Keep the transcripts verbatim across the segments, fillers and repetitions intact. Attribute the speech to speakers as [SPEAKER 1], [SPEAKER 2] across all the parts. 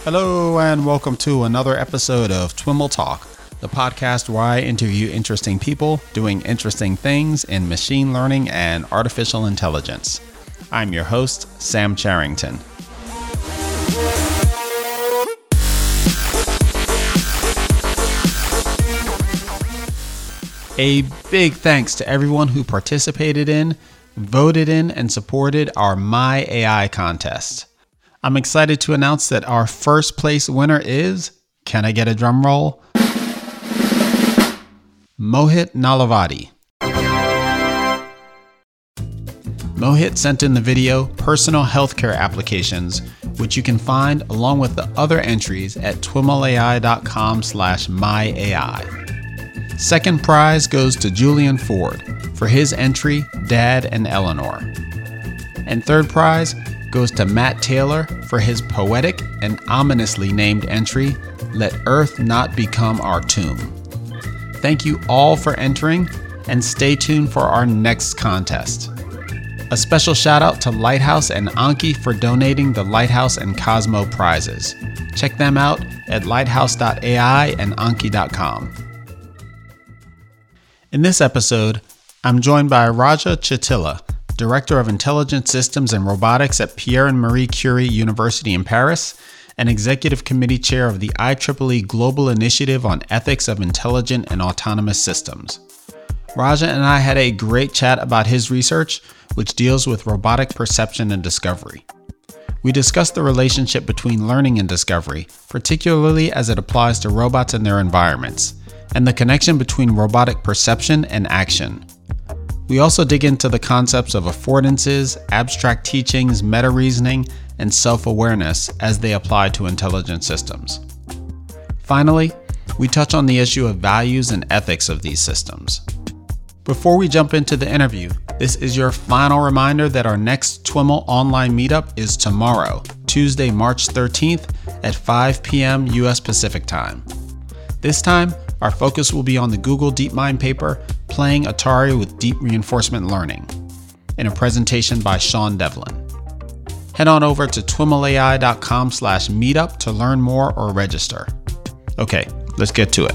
[SPEAKER 1] Hello and welcome to another episode of TWIML Talk, the podcast where I interview interesting people doing interesting things in machine learning and artificial intelligence. I'm your host, Sam Charrington. A big thanks to everyone who participated in, voted in, and supported our My A I contest. I'm excited to announce that our first place winner is, can I get a drum roll? Mohit Nalavadi. Mohit sent in the video Personal Healthcare Applications, which you can find along with the other entries at twimlai.com slash myai. Second prize goes to Julian Ford for his entry, Dad and Eleanor. And third prize goes to Matt Taylor for his poetic and ominously named entry, Let Earth Not Become Our Tomb. Thank you all for entering, and stay tuned for our next contest. A special shout out to Lighthouse and Anki for donating the Lighthouse and Cosmo prizes. Check them out at lighthouse dot A I and anki dot com. In this episode, I'm joined by Raja Chatila, Director of Intelligent Systems and Robotics at Pierre and Marie Curie University in Paris, and Executive Committee Chair of the I triple E Global Initiative on Ethics of Intelligent and Autonomous Systems. Raja and I had a great chat about his research, which deals with robotic perception and discovery. We discussed the relationship between learning and discovery, particularly as it applies to robots and their environments, and the connection between robotic perception and action. We also dig into the concepts of affordances, abstract teachings, meta-reasoning, and self-awareness as they apply to intelligent systems. Finally, we touch on the issue of values and ethics of these systems. Before we jump into the interview, this is your final reminder that our next TWIML online meetup is tomorrow, Tuesday, March thirteenth at five p.m. U S Pacific Time. This time, our focus will be on the Google DeepMind paper, Playing Atari with Deep Reinforcement Learning, in a presentation by Sean Devlin. Head on over to twimlai.com slash meetup to learn more or register. Okay, let's get to it.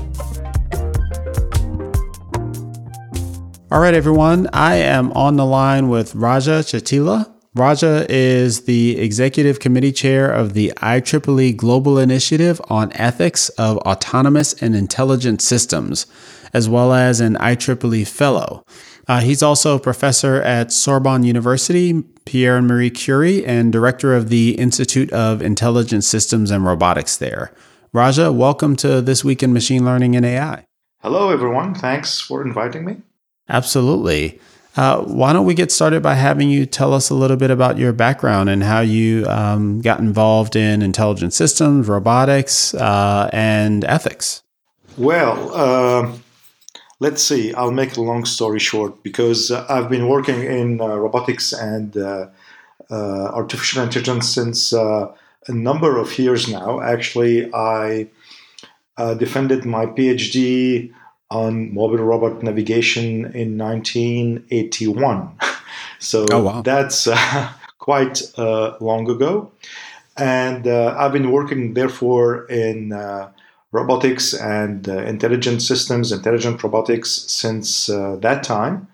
[SPEAKER 1] All right, everyone, I am on the line with Raja Chatila. Raja is the Executive Committee Chair of the I triple E Global Initiative on Ethics of Autonomous and Intelligent Systems, as well as an I triple E Fellow. Uh, he's also a professor at Sorbonne University, Pierre and Marie Curie, and director of the Institute of Intelligent Systems and Robotics there. Raja, welcome to This Week in Machine Learning and A I.
[SPEAKER 2] Hello, everyone. Thanks for inviting me.
[SPEAKER 1] Absolutely. Uh, why don't we get started by having you tell us a little bit about your background and how you um, got involved in intelligent systems, robotics, uh, and ethics?
[SPEAKER 2] Well, uh, let's see. I'll make a long story short because uh, I've been working in uh, robotics and uh, uh, artificial intelligence since uh, a number of years now. Actually, I uh, defended my PhD on mobile robot navigation in nineteen eighty-one. So
[SPEAKER 1] oh, wow.
[SPEAKER 2] that's uh, quite uh, long ago. And uh, I've been working, therefore, in uh, robotics and uh, intelligent systems, intelligent robotics since uh, that time,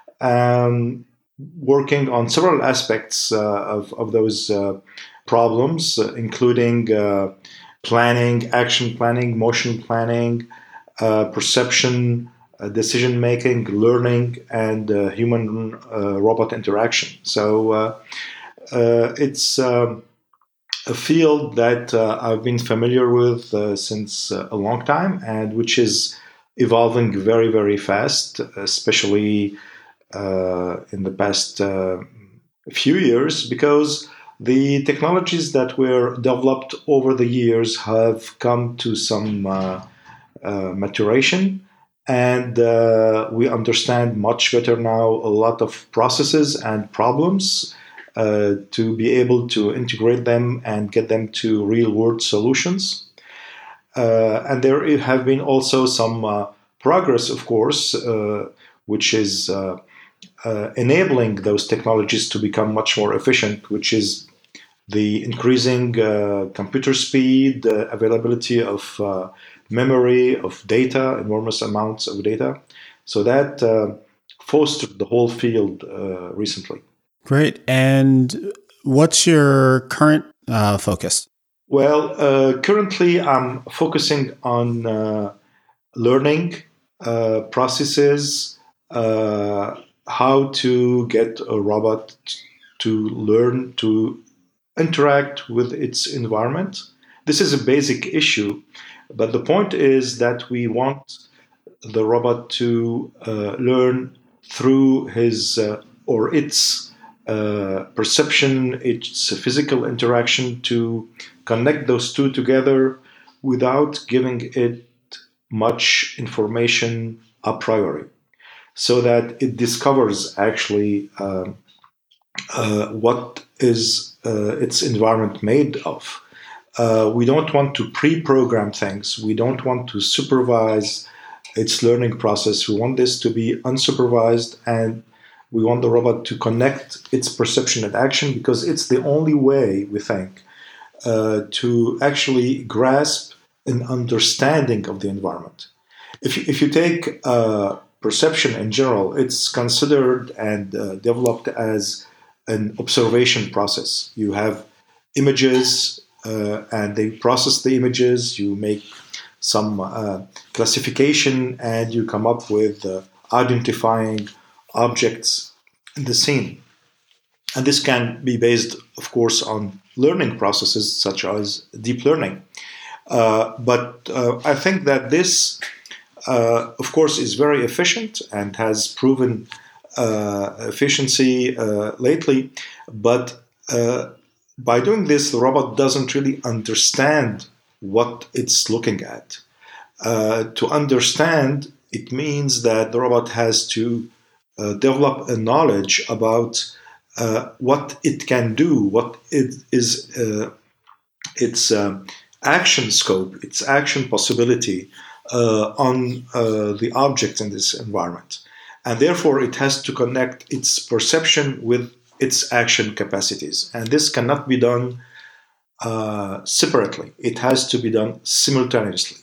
[SPEAKER 2] um, working on several aspects uh, of, of those uh, problems, uh, including uh, planning, action planning, motion planning, Uh, perception, uh, decision-making, learning, and uh, human-robot uh, interaction. So uh, uh, it's um, a field that uh, I've been familiar with uh, since uh, a long time, and which is evolving very, very fast, especially uh, in the past uh, few years, because the technologies that were developed over the years have come to some uh, Uh, maturation, and uh, we understand much better now a lot of processes and problems uh, to be able to integrate them and get them to real-world solutions. Uh, and there have been also some uh, progress, of course, uh, which is uh, uh, enabling those technologies to become much more efficient, which is the increasing uh, computer speed, uh, availability of uh, memory, of data, enormous amounts of data. So that uh, fostered the whole field uh, recently.
[SPEAKER 1] Great. And what's your current uh, focus?
[SPEAKER 2] Well, uh, currently I'm focusing on uh, learning uh, processes, uh, how to get a robot to learn to interact with its environment. This is a basic issue, but the point is that we want the robot to uh, learn through his uh, or its uh, perception, its physical interaction, to connect those two together without giving it much information a priori, so that it discovers actually um, uh, what is uh, its environment made of. Uh, we don't want to pre-program things. We don't want to supervise its learning process. We want this to be unsupervised, and we want the robot to connect its perception and action, because it's the only way, we think, uh, to actually grasp an understanding of the environment. If you, if you take uh, perception in general, it's considered and uh, developed as an observation process. You have images, uh, and they process the images. You make some uh, classification, and you come up with uh, identifying objects in the scene. And this can be based, of course, on learning processes such as deep learning. Uh, but uh, I think that this, uh, of course, is very efficient and has proven uh, efficiency uh, lately. But uh, by doing this, the robot doesn't really understand what it's looking at. Uh, to understand, it means that the robot has to uh, develop a knowledge about uh, what it can do, what it is, uh, its uh, action scope, its action possibility uh, on uh, the objects in this environment. And therefore, it has to connect its perception with its action capacities. And this cannot be done uh, separately. It has to be done simultaneously.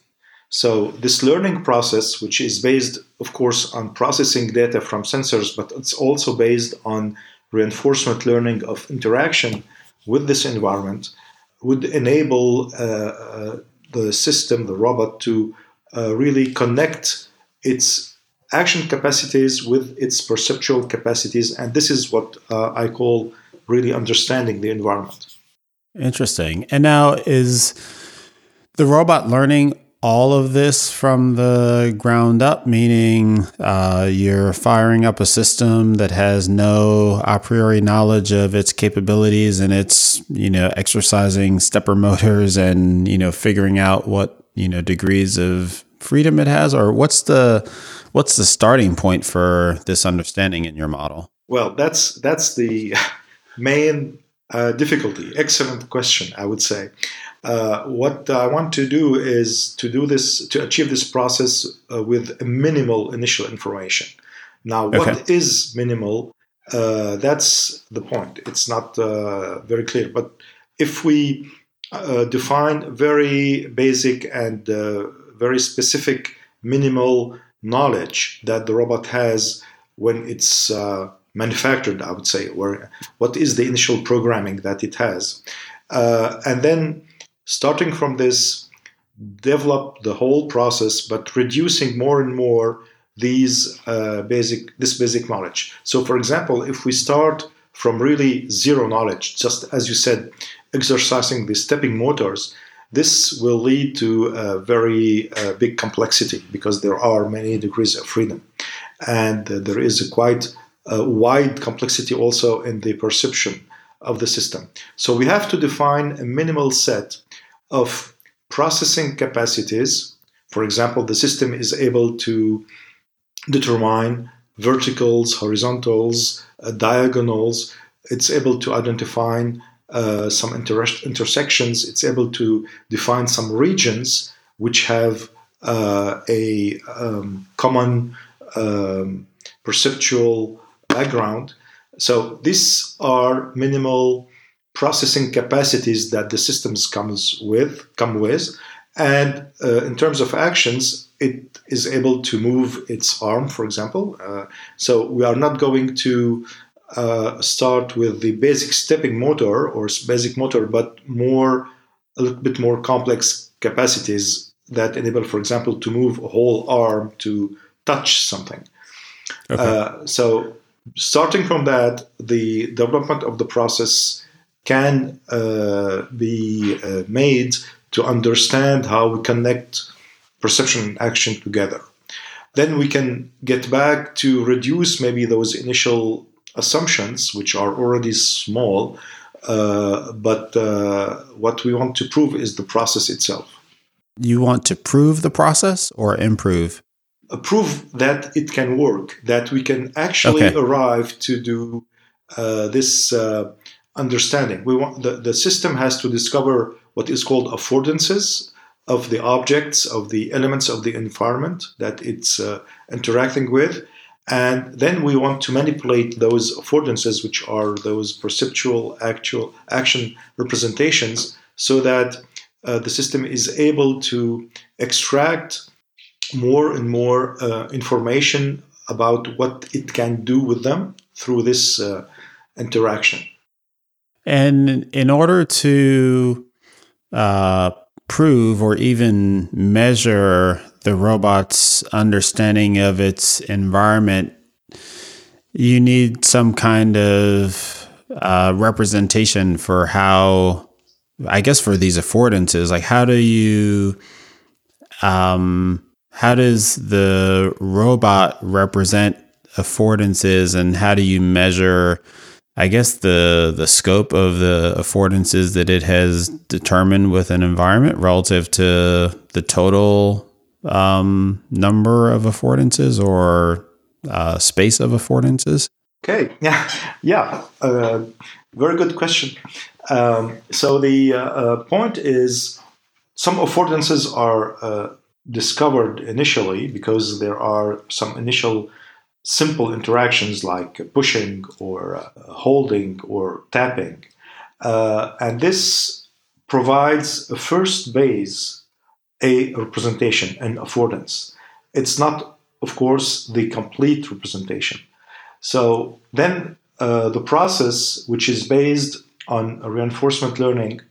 [SPEAKER 2] So this learning process, which is based, of course, on processing data from sensors, but it's also based on reinforcement learning of interaction with this environment, would enable uh, uh, the system, the robot, to uh, really connect its action capacities with its perceptual capacities. And this is what uh, I call really understanding the environment.
[SPEAKER 1] Interesting. And now, is the robot learning all of this from the ground up, meaning uh, you're firing up a system that has no a priori knowledge of its capabilities, and it's, you know, exercising stepper motors and, you know, figuring out what, you know, degrees of freedom it has? Or what's the what's the starting point for this understanding in your model?
[SPEAKER 2] Well, that's that's the main uh, difficulty. Excellent question, I would say. Uh, what I want to do is to do this, to achieve this process uh, with minimal initial information. Now, what okay. is minimal? Uh, that's the point. It's not uh, very clear. But if we uh, define very basic and uh, very specific minimal knowledge that the robot has when it's uh, manufactured, I would say, or what is the initial programming that it has, uh, and then starting from this, develop the whole process, but reducing more and more these uh, basic this basic knowledge. So, for example, if we start from really zero knowledge, just as you said, exercising the stepping motors, this will lead to a very uh, big complexity, because there are many degrees of freedom, and uh, there is a quite uh, wide complexity also in the perception of the system. So we have to define a minimal set of processing capacities. For example, the system is able to determine verticals, horizontals, uh, diagonals. It's able to identify uh, some inter- intersections. It's able to define some regions which have uh, a um, common um, perceptual background. So these are minimal processing capacities that the systems comes with come with, and uh, in terms of actions, it is able to move its arm, for example. Uh, so we are not going to uh, start with the basic stepping motor or basic motor, but more a little bit more complex capacities that enable, for example, to move a whole arm to touch something. Okay. Uh, so starting from that, the development of the process can uh, be uh, made to understand how we connect perception and action together. Then we can get back to reduce maybe those initial assumptions, which are already small, uh, but uh, what we want to prove is the process itself.
[SPEAKER 1] You want to prove the process or improve?
[SPEAKER 2] Uh, prove that it can work, that we can actually okay. arrive to do uh, this uh, understanding. We want the, the system has to discover what is called affordances of the objects, of the elements of the environment that it's uh, interacting with. And then we want to manipulate those affordances, which are those perceptual actual action representations, so that uh, the system is able to extract more and more uh, information about what it can do with them through this uh, interaction.
[SPEAKER 1] And in order to uh, prove or even measure the robot's understanding of its environment, you need some kind of uh, representation for how, I guess, for these affordances. Like, how do you, um, how does the robot represent affordances, and how do you measure, I guess, the the scope of the affordances that it has determined with an environment relative to the total um, number of affordances or uh, space of affordances?
[SPEAKER 2] Okay, yeah, yeah, uh, very good question. Um, so the uh, uh, point is, some affordances are uh, discovered initially because there are some initial simple interactions like pushing or uh, holding or tapping. Uh, and this provides a first base, a representation, an affordance. It's not, of course, the complete representation. So then uh, the process, which is based on reinforcement learning,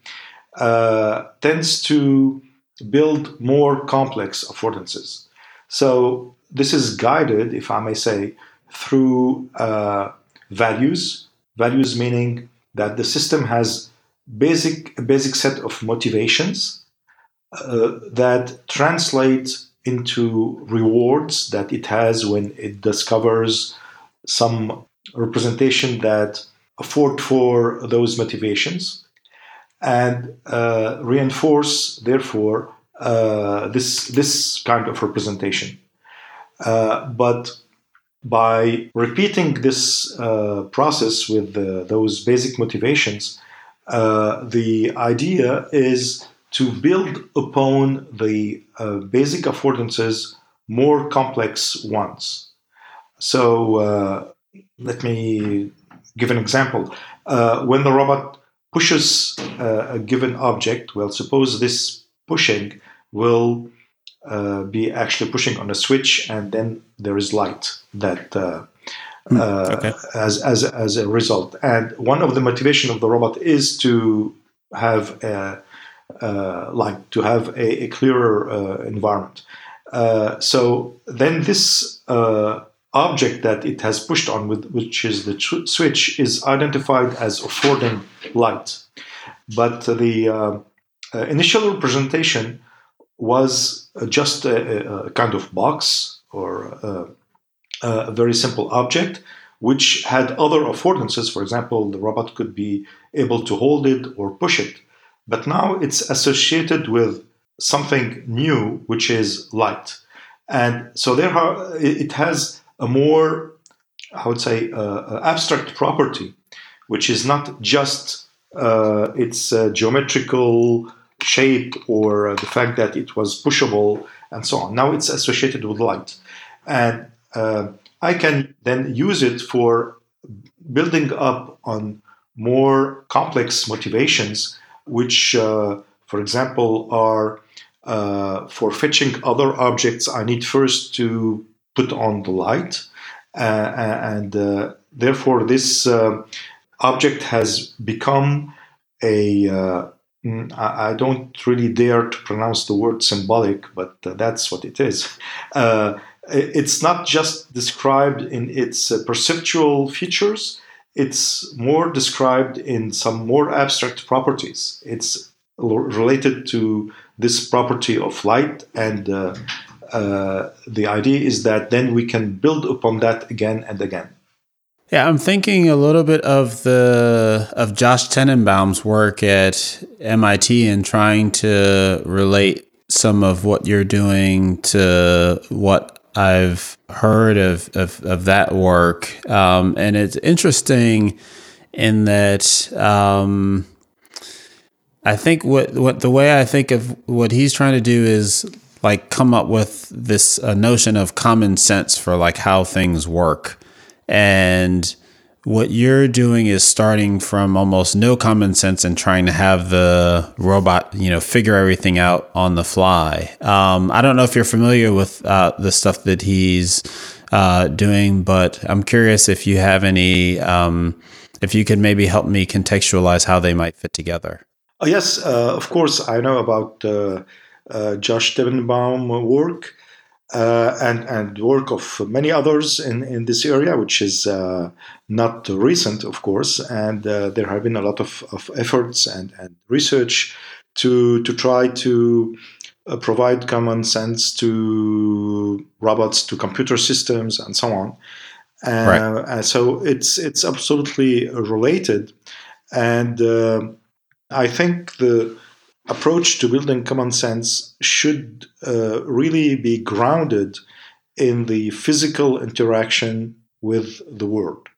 [SPEAKER 2] uh, tends to build more complex affordances. So this is guided, if I may say, through uh, values. Values meaning that the system has basic a basic set of motivations uh, that translate into rewards that it has when it discovers some representation that afford for those motivations, and uh, reinforce, therefore, uh, this this kind of representation. Uh, but by repeating this uh, process with the, those basic motivations, uh, the idea is to build upon the uh, basic affordances more complex ones. So uh, let me give an example. Uh, when the robot pushes uh, a given object, well, suppose this pushing will Uh, be actually pushing on a switch, and then there is light that uh, mm, uh, okay. as as as a result. And one of the motivation of the robot is to have a, uh, like to have a, a clearer uh, environment. Uh, so then this uh, object that it has pushed on, with which is the tr- switch, is identified as affording light. But the uh, uh, initial representation was just a, a kind of box or a, a very simple object which had other affordances. For example, the robot could be able to hold it or push it. But now it's associated with something new, which is light. And so there are, it has a more, I would say, uh, abstract property, which is not just uh, its uh, geometrical shape or uh, the fact that it was pushable and so on. Now it's associated with light. And uh, I can then use it for building up on more complex motivations, which, uh, for example, are uh, for fetching other objects, I need first to put on the light. Uh, and uh, therefore, this uh, object has become a, uh, I don't really dare to pronounce the word symbolic, but uh, that's what it is. Uh, it's not just described in its uh, perceptual features, it's more described in some more abstract properties. It's related to this property of light, and uh, uh, the idea is that then we can build upon that again and again.
[SPEAKER 1] Yeah, I'm thinking a little bit of the of Josh Tenenbaum's work at M I T and trying to relate some of what you're doing to what I've heard of of, of that work, um, and it's interesting in that um, I think what what the way I think of what he's trying to do is like come up with this uh, notion of common sense for like how things work. And what you're doing is starting from almost no common sense and trying to have the robot, you know, figure everything out on the fly. Um, I don't know if you're familiar with uh, the stuff that he's uh, doing, but I'm curious if you have any, um, if you could maybe help me contextualize how they might fit together.
[SPEAKER 2] Oh, yes, uh, of course, I know about uh, uh, Josh Tenenbaum work. Uh, and and work of many others in, in this area, which is uh, not recent, of course. And uh, there have been a lot of, of efforts and, and research to to try to uh, provide common sense to robots, to computer systems, and so on. Uh, right. And so it's it's absolutely related. And uh, I think the approach to building common sense should uh, really be grounded in the physical interaction with the world.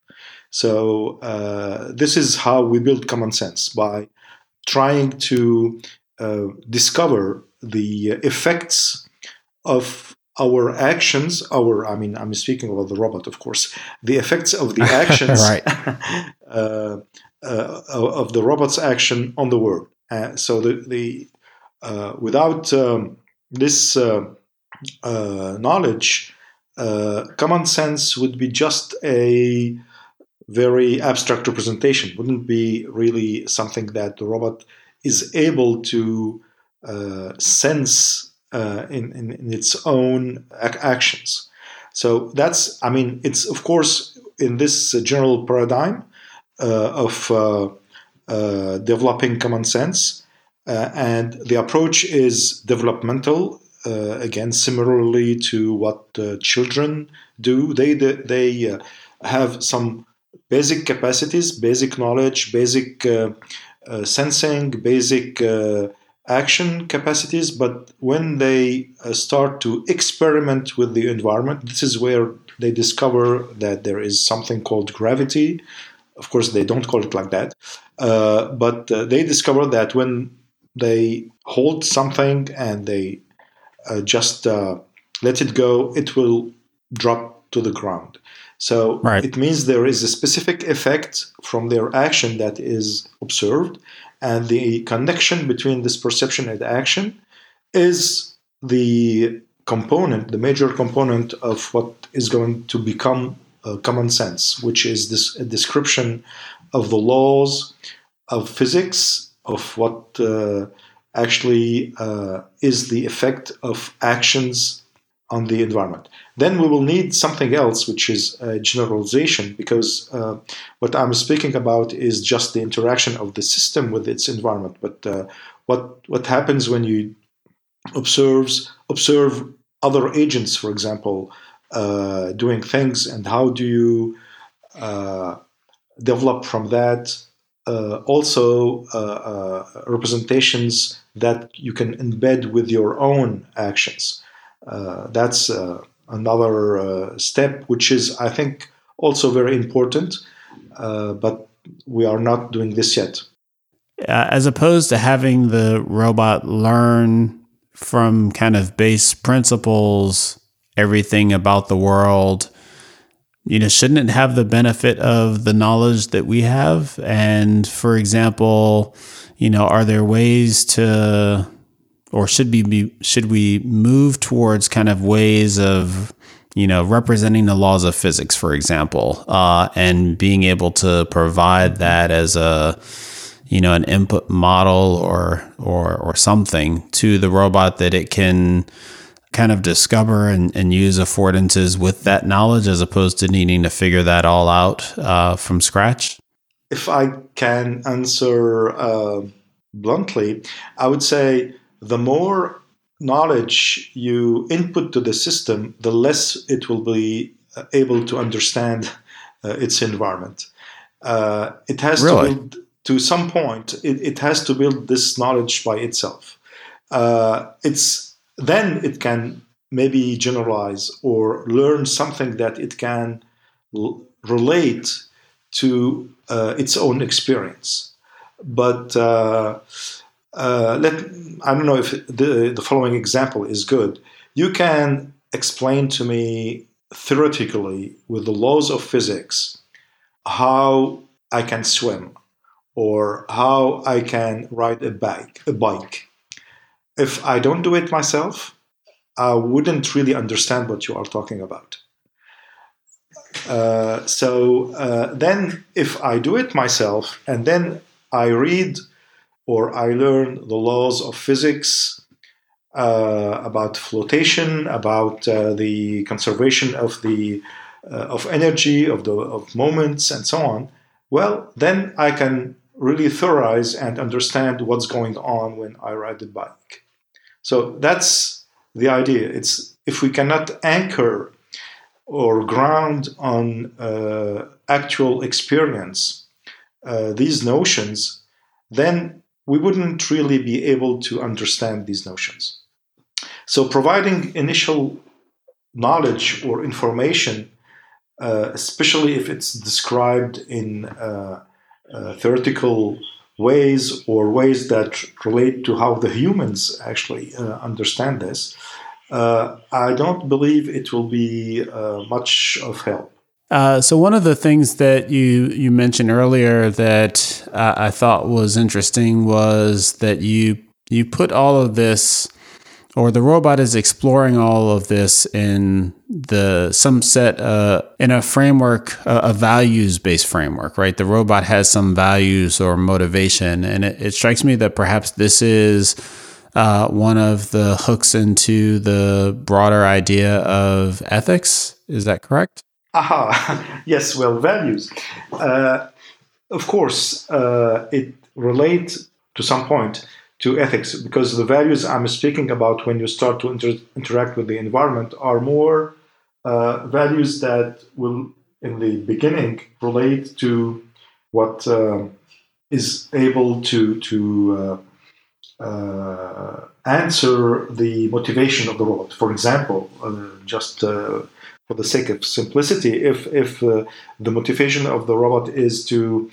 [SPEAKER 2] So uh, this is how we build common sense, by trying to uh, discover the effects of our actions, our, I mean, I'm speaking about the robot, of course, the effects of the actions
[SPEAKER 1] right.
[SPEAKER 2] uh, uh, of the robot's action on the world. Uh, so the, the uh, without um, this uh, uh, knowledge, uh, common sense would be just a very abstract representation. Wouldn't be really something that the robot is able to uh, sense uh, in, in in its own ac- actions. So that's, I mean, it's of course in this general paradigm uh, of uh, Uh, developing common sense, uh, and the approach is developmental. Uh, again, similarly to what uh, children do, they they uh, have some basic capacities, basic knowledge, basic uh, uh, sensing, basic uh, action capacities. But when they uh, start to experiment with the environment, this is where they discover that there is something called gravity. Of course, they don't call it like that. Uh, but uh, they discover that when they hold something and they uh, just uh, let it go, it will drop to the ground. So right. It means there is a specific effect from their action that is observed, and the connection between this perception and action is the component, the major component of what is going to become uh, common sense, which is this a description of the laws of physics, of what uh, actually uh, is the effect of actions on the environment. Then we will need something else, which is a generalization, because uh, what I'm speaking about is just the interaction of the system with its environment. But uh, what what happens when you observes observe other agents, for example, uh, doing things, and how do you uh, develop from that uh, also uh, uh, representations that you can embed with your own actions. Uh, that's uh, another uh, step, which is, I think, also very important, uh, but we are not doing this yet.
[SPEAKER 1] Uh, as opposed to having the robot learn from kind of base principles, everything about the world, you know, shouldn't it have the benefit of the knowledge that we have? And for example, you know, are there ways to, or should we be, should we move towards kind of ways of, you know, representing the laws of physics, for example, uh, and being able to provide that as a, you know, an input model or or or something to the robot that it can kind of discover and, and use affordances with that knowledge, as opposed to needing to figure that all out uh, from scratch?
[SPEAKER 2] If I can answer uh, bluntly, I would say the more knowledge you input to the system, the less it will be able to understand uh, its environment. Uh, it has
[SPEAKER 1] Really?
[SPEAKER 2] to build, to some point, it, it has to build this knowledge by itself. Uh, it's then it can maybe generalize or learn something that it can l- relate to uh, its own experience. But uh, uh, let I don't know if the, the following example is good. You can explain to me theoretically with the laws of physics how I can swim or how I can ride a bike. A bike. If I don't do it myself, I wouldn't really understand what you are talking about. Uh, so uh, then, if I do it myself and then I read or I learn the laws of physics uh, about flotation, about uh, the conservation of the uh, of energy, of the of moments, and so on, well, then I can really theorize and understand what's going on when I ride the bike. So that's the idea. It's if we cannot anchor or ground on uh, actual experience uh, these notions, then we wouldn't really be able to understand these notions. So providing initial knowledge or information, uh, especially if it's described in uh, uh, theoretical ways or ways that relate to how the humans actually uh, understand this, uh, I don't believe it will be uh, much of help.
[SPEAKER 1] Uh, so one of the things that you you mentioned earlier that uh, I thought was interesting was that you you put all of this, or the robot is exploring all of this in the some set uh, in a framework, a, a values-based framework, right? The robot has some values or motivation, and it, it strikes me that perhaps this is uh, one of the hooks into the broader idea of ethics. Is that correct?
[SPEAKER 2] Aha, yes, well, values. Uh, of course, uh, it relates to some point to ethics, because the values I'm speaking about when you start to inter- interact with the environment are more uh, values that will, in the beginning, relate to what uh, is able to, to uh, uh, answer the motivation of the robot. For example, uh, just uh, for the sake of simplicity, if if uh, the motivation of the robot is to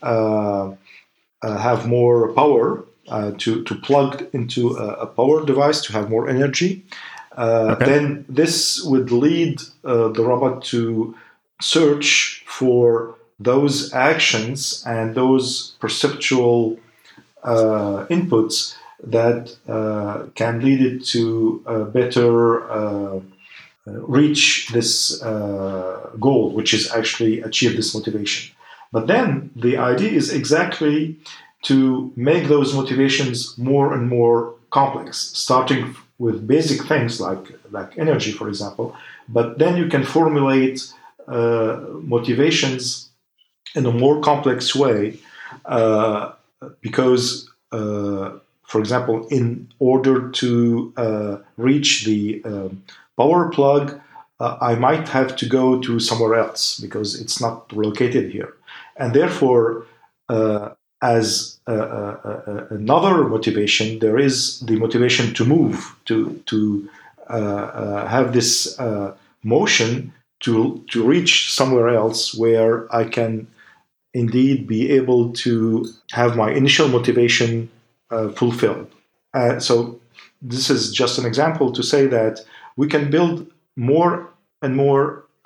[SPEAKER 2] uh, uh, have more power, uh, to to plug into a, a power device to have more energy, uh,
[SPEAKER 1] Okay.
[SPEAKER 2] then this would lead uh, the robot to search for those actions and those perceptual uh, inputs that uh, can lead it to a better uh, reach this uh, goal, which is actually achieve this motivation. But then the idea is exactly to make those motivations more and more complex, starting with basic things like, like energy, for example. But then you can formulate uh, motivations in a more complex way uh, because, uh, for example, in order to uh, reach the um, power plug, uh, I might have to go to somewhere else because it's not located here. And therefore, uh, as uh, uh, uh, another motivation, there is the motivation to move, to to uh, uh, have this uh, motion to to reach somewhere else where I can indeed be able to have my initial motivation uh, fulfilled. Uh, so this is just an example to say that we can build more and more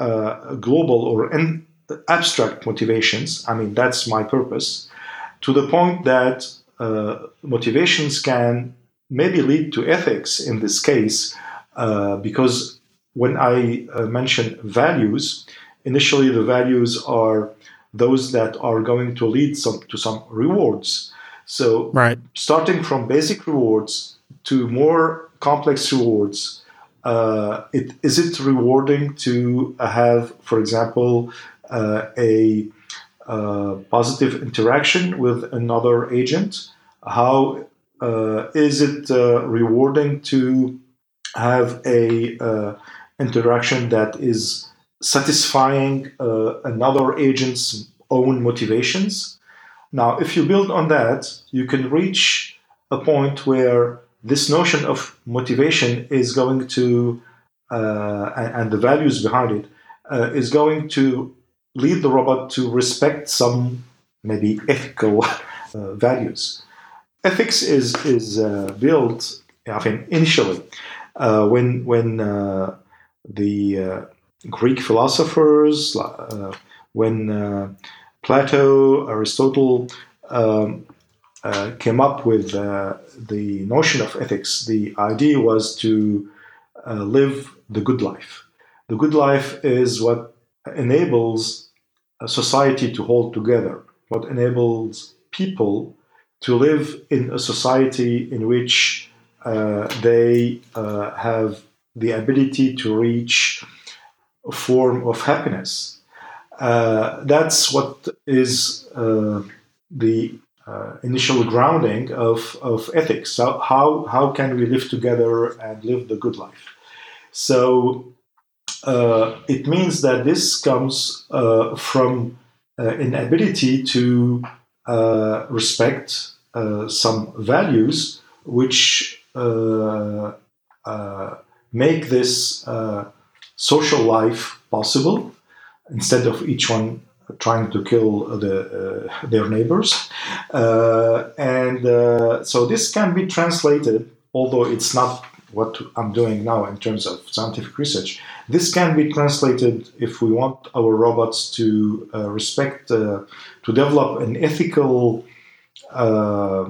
[SPEAKER 2] uh, global or in abstract motivations. I mean, that's my purpose, to the point that uh, motivations can maybe lead to ethics in this case, uh, because when I uh, mention values, initially the values are those that are going to lead some, to some rewards. So
[SPEAKER 1] right.
[SPEAKER 2] starting from basic rewards to more complex rewards, uh, it, is it rewarding to have, for example, uh, a uh, positive interaction with another agent? How uh, is it uh, rewarding to have a uh, interaction that is satisfying uh, another agent's own motivations? Now, if you build on that, you can reach a point where this notion of motivation is going to, uh, and, and the values behind it, uh, is going to lead the robot to respect some maybe ethical uh, values. Ethics is is uh, built, I mean, initially uh, when when uh, the uh, Greek philosophers, uh, when uh, Plato, Aristotle um, uh, came up with uh, the notion of ethics, the idea was to uh, live the good life. The good life is what enables a society to hold together, what enables people to live in a society in which uh, they uh, have the ability to reach a form of happiness. Uh, that's what is uh, the uh, initial grounding of, of ethics. So how, how can we live together and live the good life? So uh, it means that this comes uh, from uh, an ability to uh, respect uh, some values which uh, uh, make this uh, social life possible, instead of each one trying to kill the, uh, their neighbors. Uh, and uh, so this can be translated, although it's not what I'm doing now in terms of scientific research. This can be translated, if we want our robots to uh, respect, uh, to develop an ethical uh,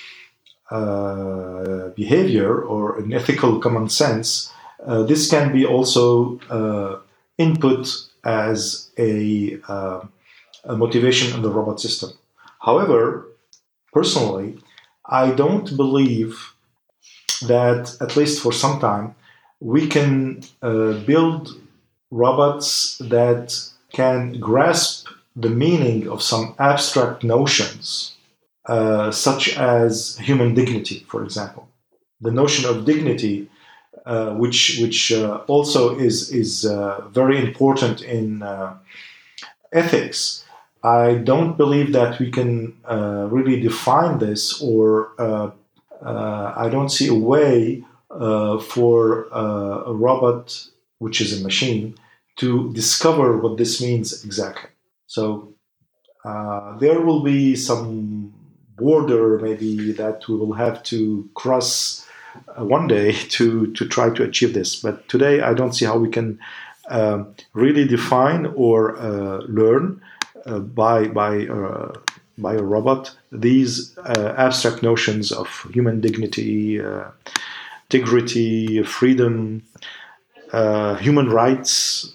[SPEAKER 2] uh, behavior or an ethical common sense. Uh, this can be also uh, input as a, uh, a motivation in the robot system. However, personally, I don't believe that, at least for some time, we can uh, build robots that can grasp the meaning of some abstract notions, uh, such as human dignity, for example. The notion of dignity, uh, which which uh, also is is uh, very important in uh, ethics. I don't believe that we can uh, really define this, or uh, uh, I don't see a way uh, for uh, a robot, which is a machine, to discover what this means exactly. So uh, there will be some border maybe that we will have to cross uh, one day to, to try to achieve this. But today I don't see how we can uh, really define or uh, learn uh, by by uh, by a robot these uh, abstract notions of human dignity, uh, integrity, freedom, uh, human rights.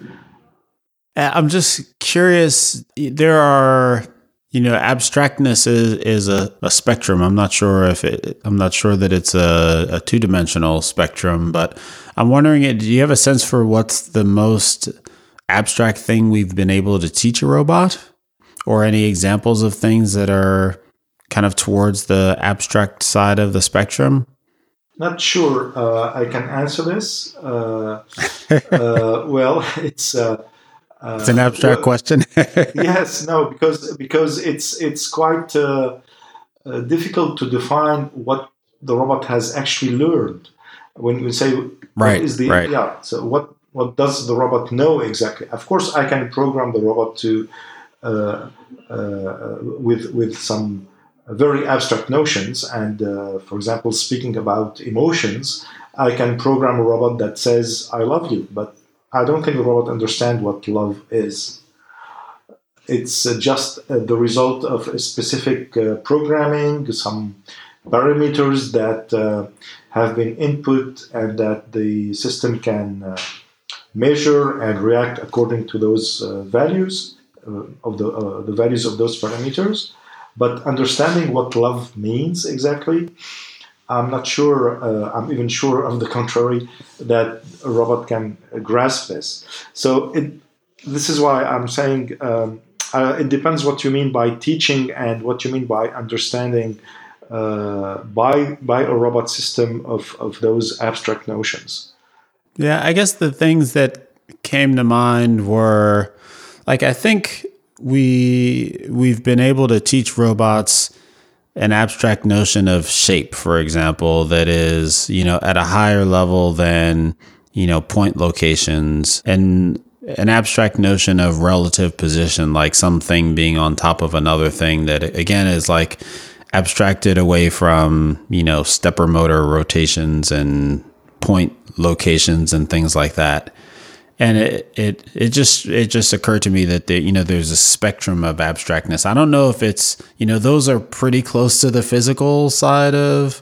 [SPEAKER 1] I'm just curious. There are, you know, abstractness is is a, a spectrum. I'm not sure if it. I'm not sure that it's a, a two dimensional spectrum, but I'm wondering, do you have a sense for what's the most abstract thing we've been able to teach a robot, or any examples of things that are kind of towards the abstract side of the spectrum?
[SPEAKER 2] Not sure uh, I can answer this. Uh, uh, well, it's. Uh, Uh,
[SPEAKER 1] it's an abstract well, question.
[SPEAKER 2] Yes, no, because because it's it's quite uh, uh, difficult to define what the robot has actually learned. When we say
[SPEAKER 1] right,
[SPEAKER 2] what is the
[SPEAKER 1] right.
[SPEAKER 2] yeah, so what what does the robot know exactly? Of course, I can program the robot to uh, uh, with with some very abstract notions, and uh, for example, speaking about emotions, I can program a robot that says "I love you," but I don't think the robot understands what love is. It's uh, just uh, the result of a specific uh, programming, some parameters that uh, have been input and that the system can uh, measure and react according to those uh, values uh, of the uh, the values of those parameters. But understanding what love means exactly, I'm not sure. Uh, I'm even sure of the contrary that a robot can grasp this. So it, this is why I'm saying um, uh, it depends what you mean by teaching and what you mean by understanding uh, by by a robot system of, of those abstract notions.
[SPEAKER 1] Yeah, I guess the things that came to mind were, like, I think we we've been able to teach robots an abstract notion of shape, for example, that is, you know, at a higher level than, you know, point locations, and an abstract notion of relative position, like something being on top of another thing that, again, is like abstracted away from, you know, stepper motor rotations and point locations and things like that. And it, it it just it just occurred to me that there, you know, there's a spectrum of abstractness. I don't know if it's, you know, those are pretty close to the physical side of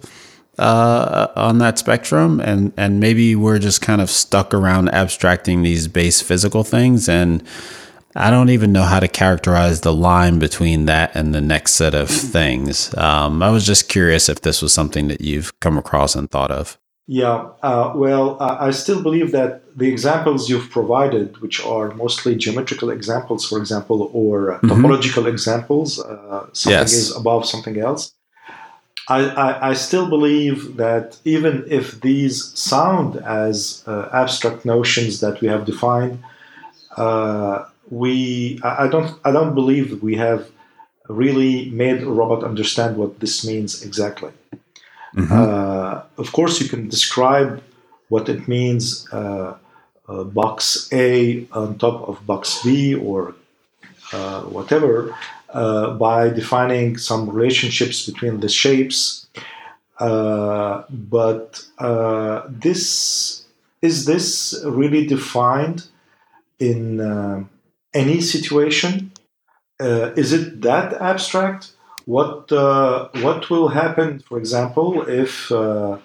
[SPEAKER 1] uh, on that spectrum, and and maybe we're just kind of stuck around abstracting these base physical things, and I don't even know how to characterize the line between that and the next set of things. Um, I was just curious if this was something that you've come across and thought of.
[SPEAKER 2] Yeah, uh, well, uh, I still believe that the examples you've provided, which are mostly geometrical examples, for example, or uh, mm-hmm. topological examples, uh, something yes. is above something else, I, I, I still believe that even if these sound as uh, abstract notions that we have defined, uh, we I don't I don't believe we have really made a robot understand what this means exactly. Mm-hmm. Uh, of course, you can describe what it means, uh, uh, box A on top of box B or uh, whatever, uh, by defining some relationships between the shapes. Uh, but uh, this is this really defined in uh, any situation? Uh, is it that abstract? What uh, what will happen, for example, if uh,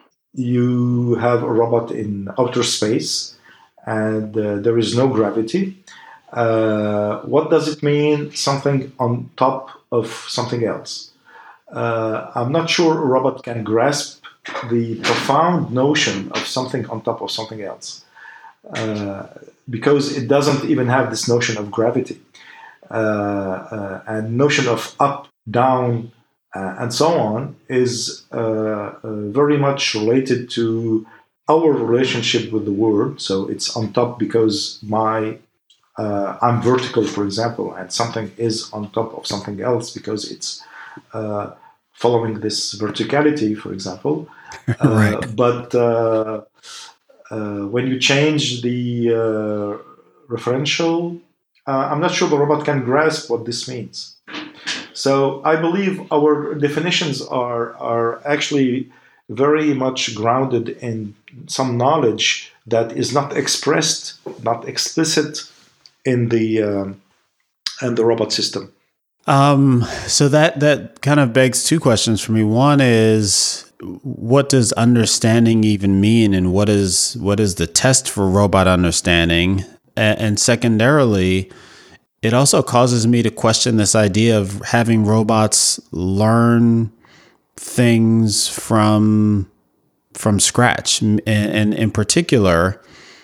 [SPEAKER 2] you have a robot in outer space and uh, there is no gravity? Uh, what does it mean, something on top of something else? Uh, I'm not sure a robot can grasp the profound notion of something on top of something else, uh, because it doesn't even have this notion of gravity. Uh, uh, and notion of up, down, uh, and so on is uh, uh, very much related to our relationship with the world. So it's on top because my uh, I'm vertical, for example, and something is on top of something else because it's uh, following this verticality, for example.
[SPEAKER 1] Right.
[SPEAKER 2] Uh, but uh, uh, when you change the uh, referential, uh, I'm not sure the robot can grasp what this means. So I believe our definitions are are actually very much grounded in some knowledge that is not expressed, not explicit in the um, in the robot system.
[SPEAKER 1] Um, so that that kind of begs two questions for me. One is, what does understanding even mean, and what is what is the test for robot understanding? And, and secondarily, it also causes me to question this idea of having robots learn things from from scratch. And, and in particular,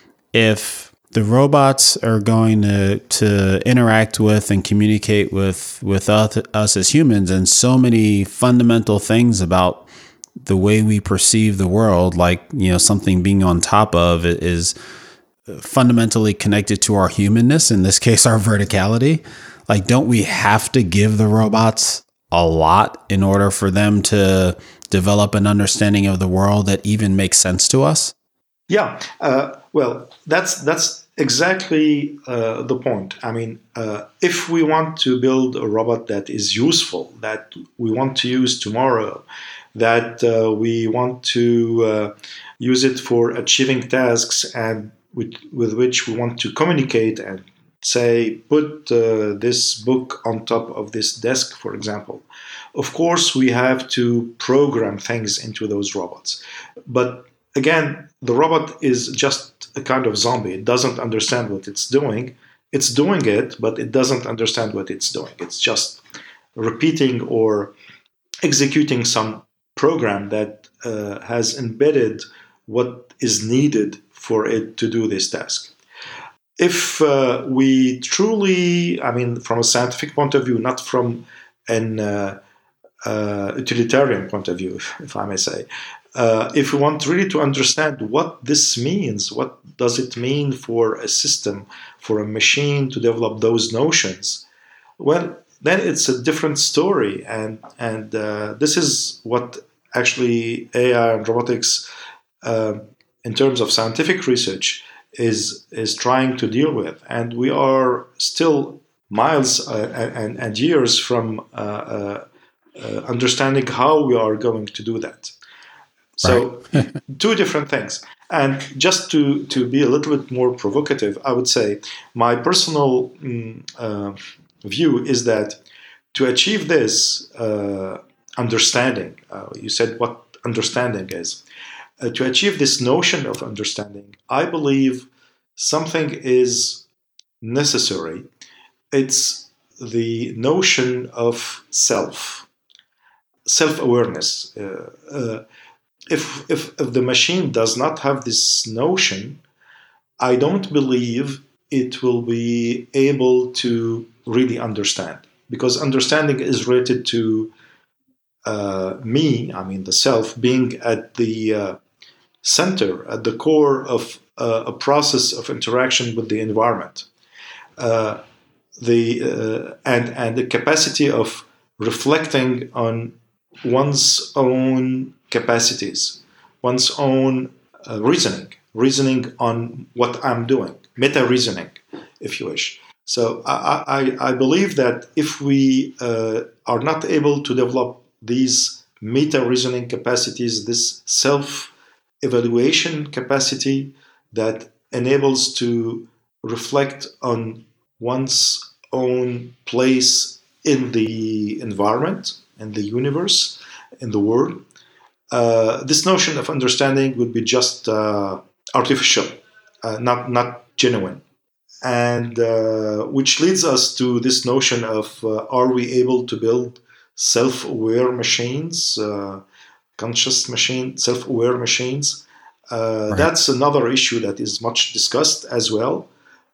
[SPEAKER 1] if the robots are going to to interact with and communicate with with us, us as humans, and so many fundamental things about the way we perceive the world, like, you know, something being on top of it is fundamentally connected to our humanness, in this case, our verticality. Like, don't we have to give the robots a lot in order for them to develop an understanding of the world that even makes sense to us?
[SPEAKER 2] Yeah, uh, well, that's that's exactly uh, the point. I mean, uh, if we want to build a robot that is useful, that we want to use tomorrow, that uh, we want to uh, use it for achieving tasks and with, with which we want to communicate and say, put uh, this book on top of this desk, for example. Of course, we have to program things into those robots. But again, the robot is just a kind of zombie. It doesn't understand what it's doing. It's doing it, but it doesn't understand what it's doing. It's just repeating or executing some program that uh, has embedded what is needed for it to do this task. If uh, we truly, I mean, from a scientific point of view, not from an uh, uh, utilitarian point of view, if, if I may say, uh, if we want really to understand what this means, what does it mean for a system, for a machine to develop those notions, well, then it's a different story. And, and uh, this is what actually A I and robotics, uh, in terms of scientific research, is is trying to deal with. And we are still miles uh, and, and years from uh, uh, uh, understanding how we are going to do that. So right. Two different things. And just to, to be a little bit more provocative, I would say my personal mm, uh, view is that to achieve this uh, understanding, uh, you said what understanding is, Uh, to achieve this notion of understanding, I believe something is necessary. It's the notion of self, self-awareness. Uh, uh, if, if, if the machine does not have this notion, I don't believe it will be able to really understand, because understanding is related to uh, me, I mean the self, being at the uh, center, at the core of uh, a process of interaction with the environment, uh, the uh, and and the capacity of reflecting on one's own capacities, one's own uh, reasoning, reasoning on what I'm doing, meta reasoning, if you wish. So I, I, I believe that if we uh, are not able to develop these meta reasoning capacities, this self evaluation capacity that enables to reflect on one's own place in the environment, in the universe, in the world, uh, this notion of understanding would be just uh, artificial, uh, not not genuine. And uh, which leads us to this notion of uh, are we able to build self-aware machines, uh, conscious machine, self-aware machines? Uh, right. That's another issue that is much discussed as well.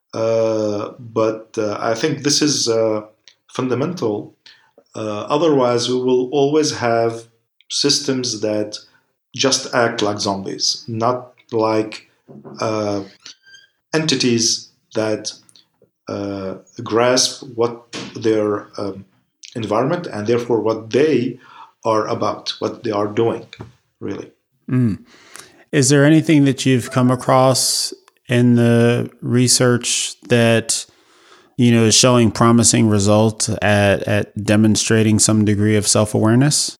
[SPEAKER 2] Uh, but uh, I think this is uh, fundamental. Uh, otherwise, we will always have systems that just act like zombies, not like uh, entities that uh, grasp what their um, environment and therefore what they are about, what they are doing, really.
[SPEAKER 1] Mm. Is there anything that you've come across in the research that, you know, is showing promising results at, at demonstrating some degree of self-awareness?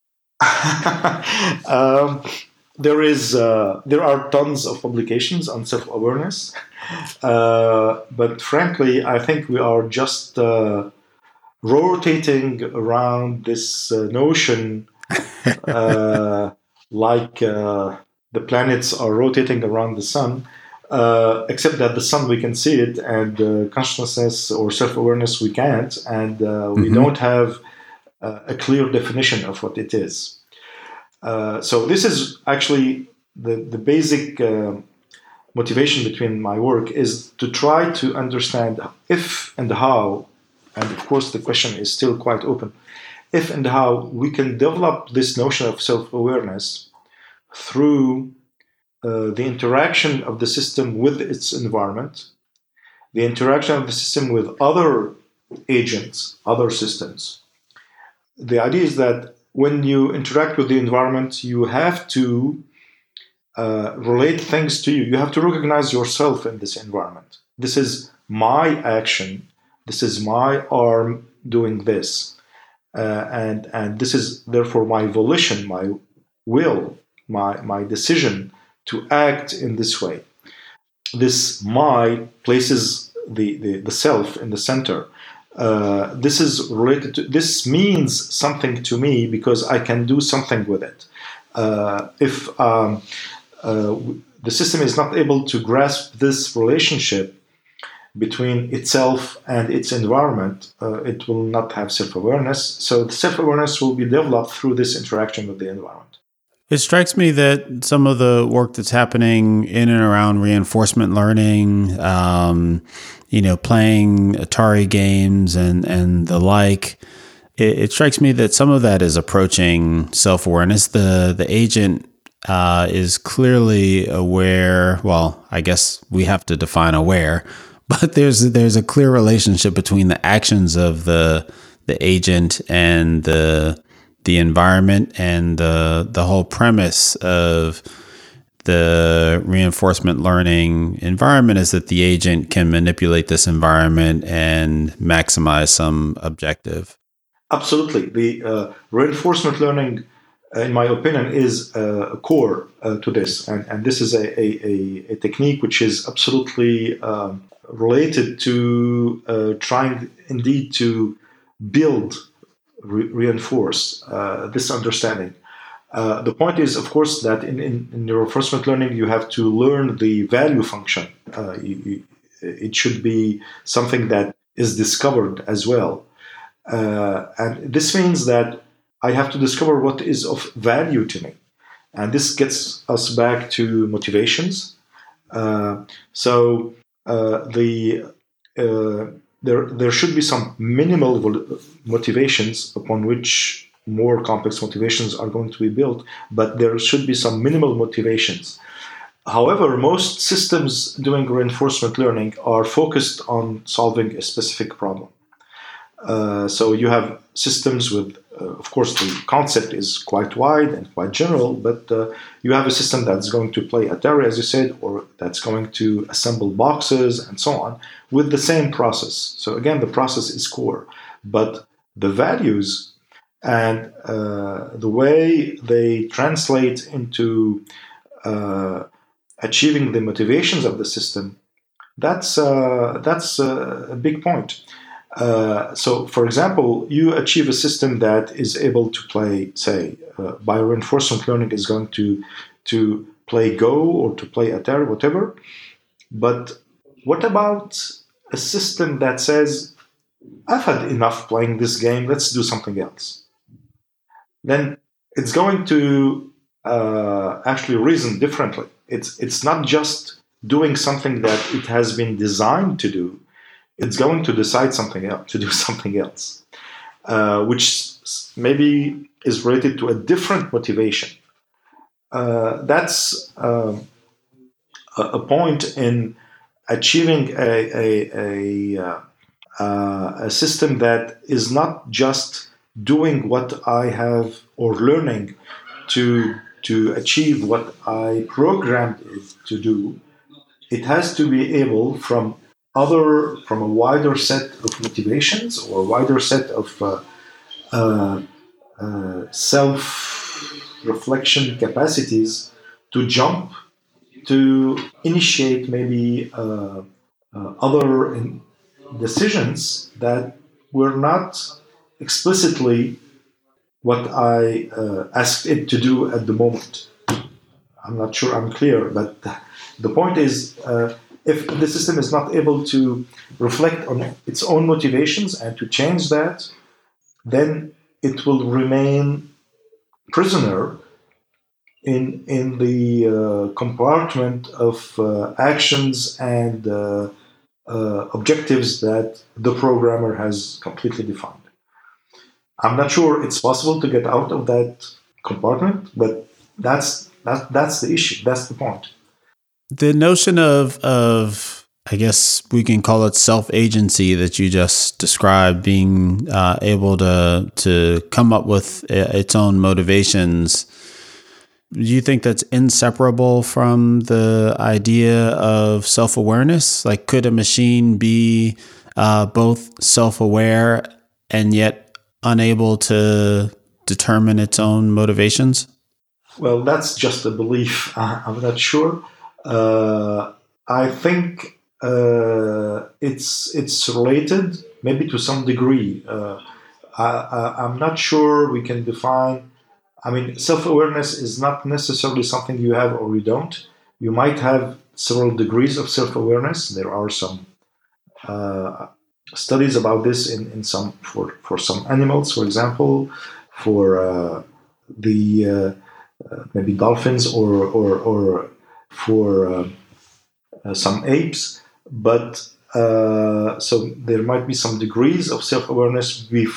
[SPEAKER 2] um, there is, uh, there are tons of publications on self-awareness, uh, but frankly, I think we are just uh, rotating around this uh, notion, uh, like uh, the planets are rotating around the sun. Uh, except that the sun, we can see it, and uh, consciousness or self-awareness, we can't, and uh, we mm-hmm. don't have uh, a clear definition of what it is. Uh, so this is actually the, the basic uh, motivation between my work, is to try to understand if and how, and of course the question is still quite open, if and how we can develop this notion of self-awareness through Uh, the interaction of the system with its environment, the interaction of the system with other agents, other systems. The idea is that when you interact with the environment, you have to uh, relate things to you. You have to recognize yourself in this environment. This is my action. This is my arm doing this. Uh, and, and this is therefore my volition, my will, my, my decision to act in this way. this my places the, the, the self in the center. Uh, this is related to, this means something to me because I can do something with it. Uh, if um, uh, the system is not able to grasp this relationship between itself and its environment, uh, it will not have self-awareness. So the self-awareness will be developed through this interaction with the environment.
[SPEAKER 1] It strikes me that some of the work that's happening in and around reinforcement learning, um, you know, playing Atari games and, and the like, it, it strikes me that some of that is approaching self-awareness. The the agent uh, is clearly aware. Well, I guess we have to define aware, but there's there's a clear relationship between the actions of the the agent and the the environment, and the the whole premise of the reinforcement learning environment is that the agent can manipulate this environment and maximize some objective.
[SPEAKER 2] Absolutely. The uh, reinforcement learning, uh, in my opinion, is uh, a core uh, to this. And, and this is a, a, a technique which is absolutely um, related to uh, trying indeed to build, re- reinforce uh, this understanding. Uh, the point is, of course, that in, in, in reinforcement learning, you have to learn the value function. Uh, you, you, it should be something that is discovered as well. Uh, and this means that I have to discover what is of value to me. And this gets us back to motivations. Uh, so uh, the uh, there there should be some minimal motivations upon which more complex motivations are going to be built, but there should be some minimal motivations. However, most systems doing reinforcement learning are focused on solving a specific problem. Uh, so you have systems with, uh, of course, the concept is quite wide and quite general, but uh, you have a system that's going to play Atari, as you said, or that's going to assemble boxes and so on with the same process. So again, the process is core, but the values and uh, the way they translate into uh, achieving the motivations of the system, that's uh, that's uh, a big point. Uh, so, for example, you achieve a system that is able to play, say, uh, by reinforcement learning is going to to play Go or to play Atari, whatever. But what about a system that says, I've had enough playing this game, let's do something else? Then it's going to uh, actually reason differently. It's it's not just doing something that it has been designed to do. It's going to decide something else, to do something else, uh, which maybe is related to a different motivation. Uh, that's um, a, a point in achieving a a, a, uh, uh, a system that is not just doing what I have, or learning to to achieve what I programmed it to do. It has to be able, from other, from a wider set of motivations or a wider set of uh, uh, uh, self-reflection capacities, to jump, to initiate maybe uh, uh, other in- decisions that were not explicitly what I uh, asked it to do at the moment. I'm not sure I'm clear, but the point is, uh, if the system is not able to reflect on its own motivations and to change that, then it will remain prisoner in in the uh, compartment of uh, actions and uh, uh, objectives that the programmer has completely defined. I'm not sure it's possible to get out of that compartment, but that's that, that's the issue. That's the point.
[SPEAKER 1] The notion of of I guess we can call it self-agency that you just described, being uh, able to to come up with its own motivations. Do you think that's inseparable from the idea of self-awareness? Like, could a machine be uh, both self-aware and yet unable to determine its own motivations?
[SPEAKER 2] Well, that's just a belief. Uh, I'm not sure. Uh, I think uh, it's it's related, maybe to some degree. Uh, I, I, I'm not sure we can define. I mean, self-awareness is not necessarily something you have or you don't. You might have several degrees of self-awareness. There are some uh, studies about this in, in some for, for some animals, for example, for uh, the uh, uh, maybe dolphins or or, or for uh, uh, some apes. But uh, so there might be some degrees of self-awareness. We've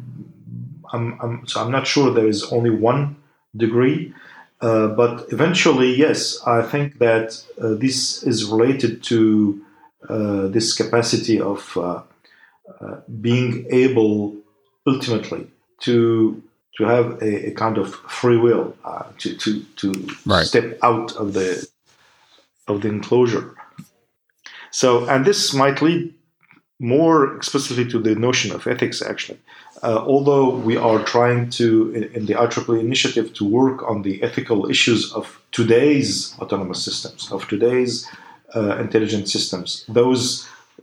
[SPEAKER 2] I'm, I'm, so I'm not sure there is only one degree, uh, but eventually, yes, I think that uh, this is related to uh, this capacity of uh, uh, being able ultimately to to have a, a kind of free will, uh, to to to
[SPEAKER 1] right.
[SPEAKER 2] step out of the of the enclosure. So, and this might lead more explicitly to the notion of ethics, actually. Uh, although we are trying to, in, in the I triple E initiative, to work on the ethical issues of today's autonomous systems, of today's uh, intelligent systems, those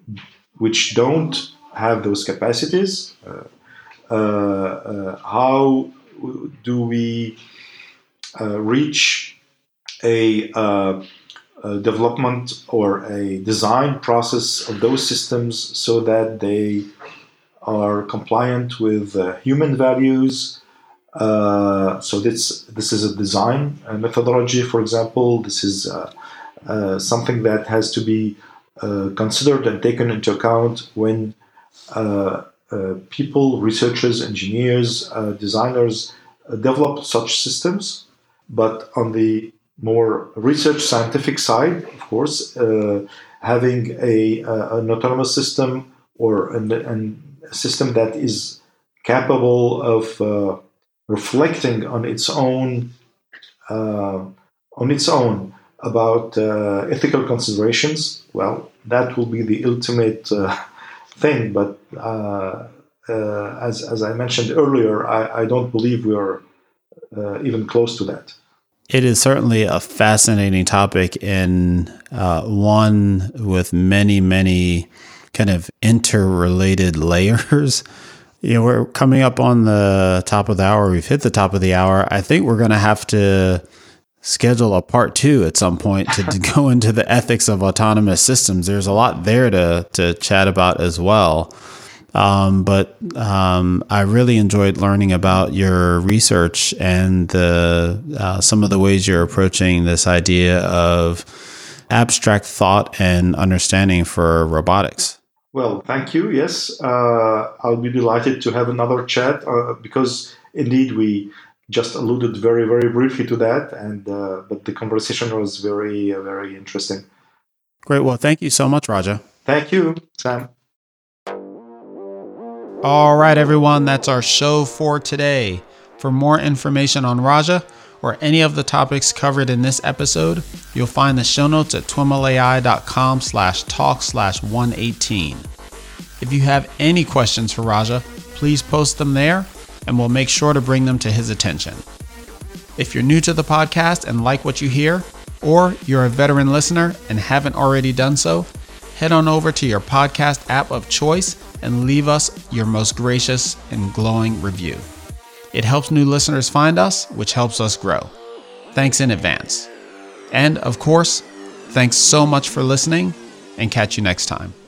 [SPEAKER 2] which don't have those capacities, uh, uh, uh, how do we uh, reach a, uh, a development or a design process of those systems so that they are compliant with uh, human values. Uh, so this this is a design uh, methodology, for example. This is uh, uh, something that has to be uh, considered and taken into account when uh, uh, people, researchers, engineers, uh, designers uh, develop such systems. But on the more research scientific side, of course, uh, having a, uh, an autonomous system or an, an a system that is capable of uh, reflecting on its own uh, on its own about uh, ethical considerations, well, that will be the ultimate uh, thing. But uh, uh, as as I mentioned earlier, I, I don't believe we are uh, even close to that.
[SPEAKER 1] It is certainly a fascinating topic, and uh, one with many, many kind of interrelated layers. You know, we're coming up on the top of the hour. We've hit the top of the hour. I think we're going to have to schedule a part two at some point to, to go into the ethics of autonomous systems. There's a lot there to to chat about as well. Um, but um, I really enjoyed learning about your research and the uh, some of the ways you're approaching this idea of abstract thought and understanding for robotics.
[SPEAKER 2] Well, thank you. Yes, uh, I'll be delighted to have another chat uh, because indeed we just alluded very, very briefly to that, and uh, but the conversation was very, uh, very interesting.
[SPEAKER 1] Great. Well, thank you so much, Raja.
[SPEAKER 2] Thank you, Sam.
[SPEAKER 1] All right, everyone. That's our show for today. For more information on Raja or any of the topics covered in this episode, you'll find the show notes at twimlai.com slash talk slash 118. If you have any questions for Raja, please post them there and we'll make sure to bring them to his attention. If you're new to the podcast and like what you hear, or you're a veteran listener and haven't already done so, head on over to your podcast app of choice and leave us your most gracious and glowing review. It helps new listeners find us, which helps us grow. Thanks in advance. And of course, thanks so much for listening, and catch you next time.